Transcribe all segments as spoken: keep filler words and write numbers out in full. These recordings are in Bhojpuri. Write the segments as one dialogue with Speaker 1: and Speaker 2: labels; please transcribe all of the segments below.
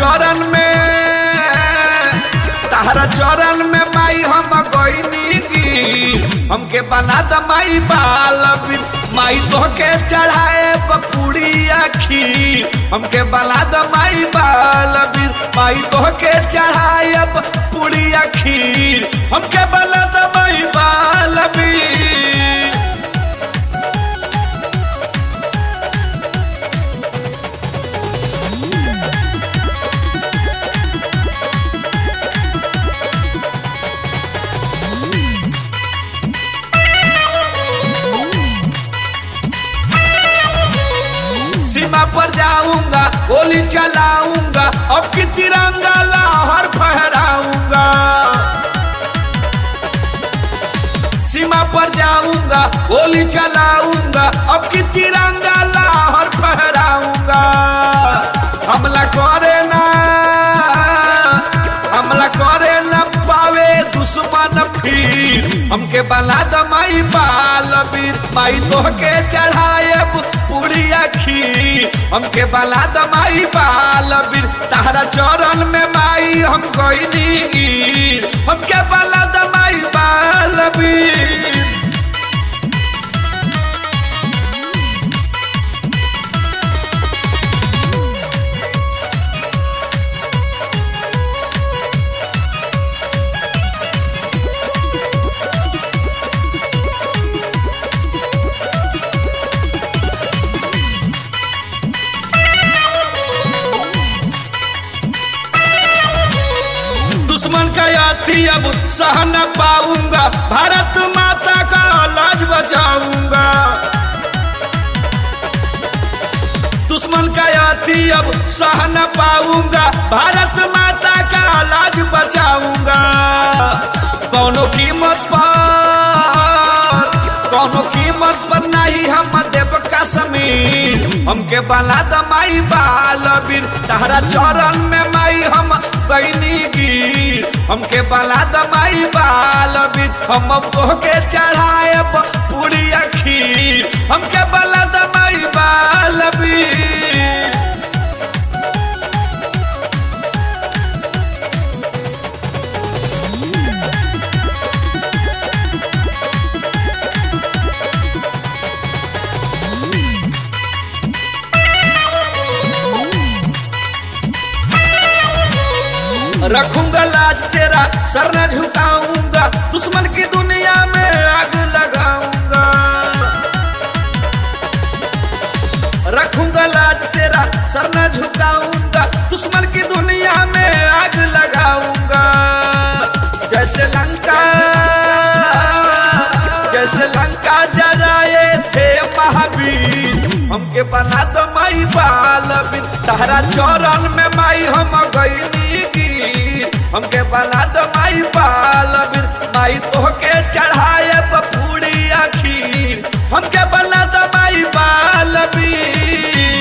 Speaker 1: चरण में तारा चरण में माई हम गईनी गिर हमके बना द माई बाल बिर माई तोहके चढ़ाए बपूड़ी खीर हमके बना द माई बाल बिर माई तोहके चढ़ाए बपूड़ी खीर हमके बना द माई बाल बिर। सीमा पर जाऊंगा गोली चलाऊंगा अब की तिरंगा लहर फहराऊंगा। सीमा पर जाऊंगा गोली चलाऊंगा अब की तिरंगा लहर फहराऊंगा। हमला करे ना हमला करे ना पावे दुश्मन फिर हमके बना द माई बाल बीर माई तोहके चढ़ाए पूरी खीर हमके बना द माई बाल बीर तारा चरण में माई हम गईनी गिर हमके बना द माई बाल बीर। दुश्मन का याती अब सह न पाऊंगा भारत माता का लाज बचाऊंगा। दुश्मन का याती अब सह न पाऊंगा भारत माता का लाज बचाऊंगा। कौनो कीमत पर कौनो कीमत पर नहीं हम देव कश्मीर हमके बना द माई बाल बीर तारा चरण में माई हम गईनी गिर हमके बना द माई बाल बीर हम तोहके चढ़ाए पूरी खीर हमके बना द माई बाल बीर। रखूंगा लाज तेरा सर न झुकाऊंगा दुश्मन की दुनिया में आग लगाऊंगा। रखूंगा लाज तेरा सर न झुकाऊंगा दुश्मन की दुनिया में आग लगाऊंगा। जैसे लंका जैसे लंका जलाए थे महावीर हमके बना दो माई बाल बीर तारा चरण में माई हम गईनी गिर हमके बना दो माई बाल बीर माई तोहके चढ़ाए बपूड़ी खीर हमके बना दो माई बाल बीर।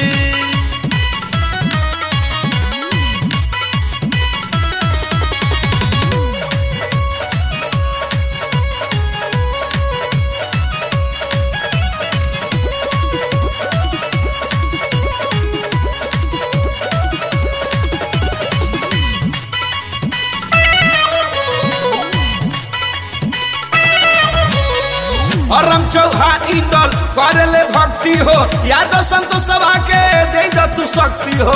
Speaker 1: हरम चौहान इंदल करे ले भक्ति हो यादव संतो सभा के दे द तू शक्ति हो।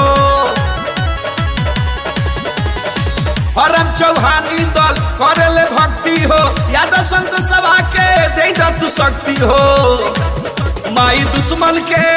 Speaker 1: हरम चौहान इंदल करे ले भक्ति हो यादव संतो सभा के दे द तू शक्ति हो। माई दुश्मन के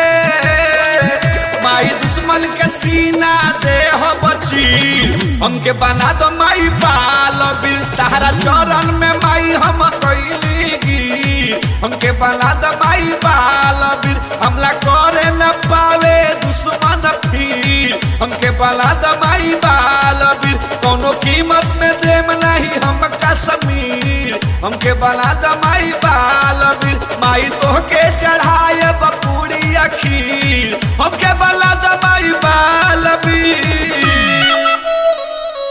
Speaker 1: माई दुश्मन के सीना दे हो बची हमके बना दो माई बाल बीर तारा चरण में माई हम गईनी गिर हमके बना द माई बाल बीर हमला करे न पावे दुश्मन फिर हमके बना द माई बाल बीर कौनो कीमत में देम नहीं हम कश्मीर हमके बना द माई बाल बीर माई तोहके चढ़ाए